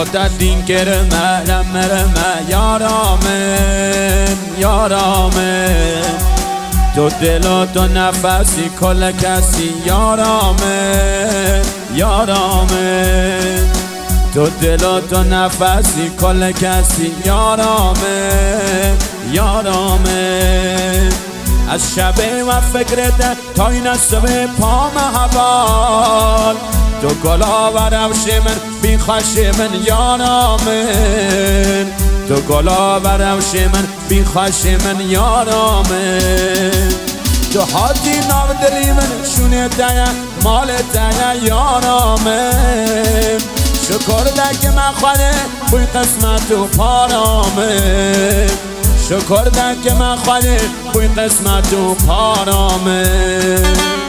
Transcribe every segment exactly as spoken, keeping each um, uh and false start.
شادت دین کرمه رمرمه یارامن یارامن تو دل و تو نفسی کل کسی یارامن یارامن تو دل و تو نفسی کل کسی یارامن یارامن از شب و فکرت تا این صبح پام حوال تو گلا و روش من بی خوش من یارامن تو گلا و روش من بی خوش من یارامن تو حاجی ناو دلی من شونه تایا مال تایا یارامن شکر دک من خواهده بوی قسمت و پارامن شکر دک من خواهده بوی قسمت و پارامن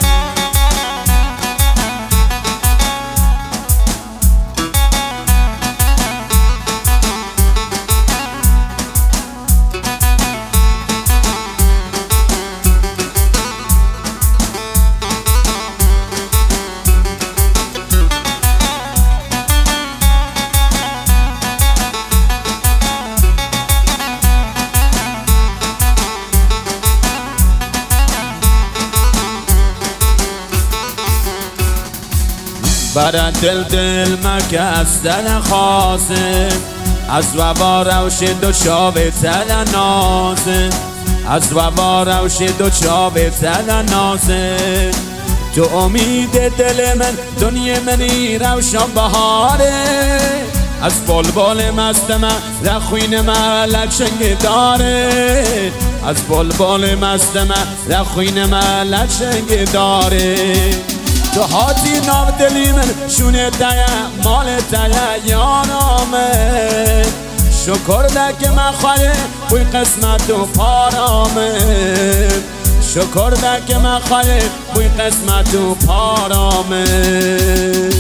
برا دل دل مکس دل خاصه از وبا روش دو شاب تل نازه از وبا روش دو شاب تل نازه تو امید دل من دنیا منی روشان بهاره از بلبل مست من رخوین من لچنگ داره از بلبل مست من رخوین من لچنگ داره تو حاجی ناو دلی من شونه تایا مال تایا یارامن شکر دک من خواهده بوی قسمت و پارامن شکر دک من خواهده بوی قسمت و پارامن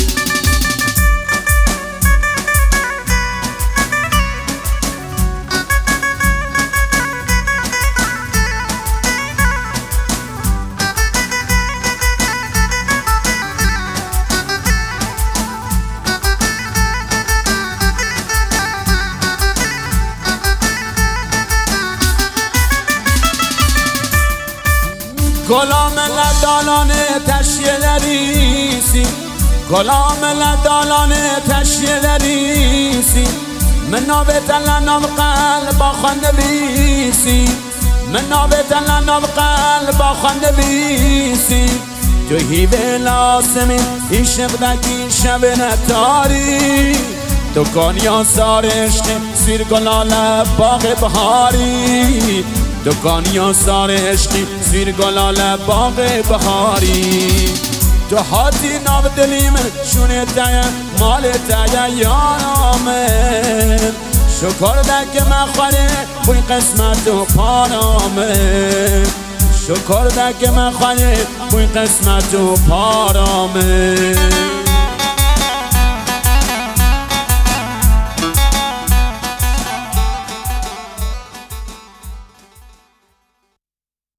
گلام لدالانه تشیه دریسی گلام لدالانه تشیه دریسی من نابت لنام قلب آخنده بیسی من نابت لنام قلب آخنده بیسی تو هیوه لاسمین عشق دکی شب نتاری تو کانیا سار عشق سیر گلال باغ بهاری دکانیا سار عشقی زیر گلال باغ بهاری تو حاجی ناو دلی من شونه تایا مال تایا یارامن شکر دک من خواهده بوی قسمت و پارامن شکر دک من خواهده بوی قسمت و پارامن